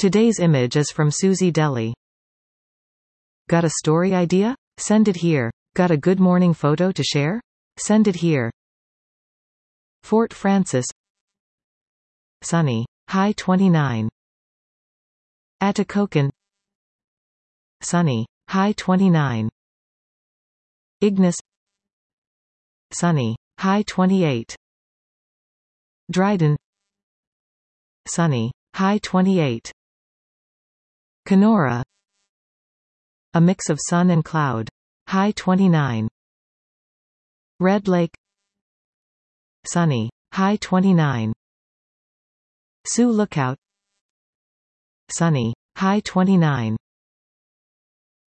Today's image is from Susie Deli. Got a story idea? Send it here. Got a good morning photo to share? Send it here. Fort Frances. Sunny. High 29. Atikokan. Sunny. High 29. Ignis. Sunny. High 28. Dryden. Sunny. High 28. Kenora. A mix of sun and cloud. High 29. Red Lake. Sunny. High 29. Sioux Lookout. Sunny. High 29.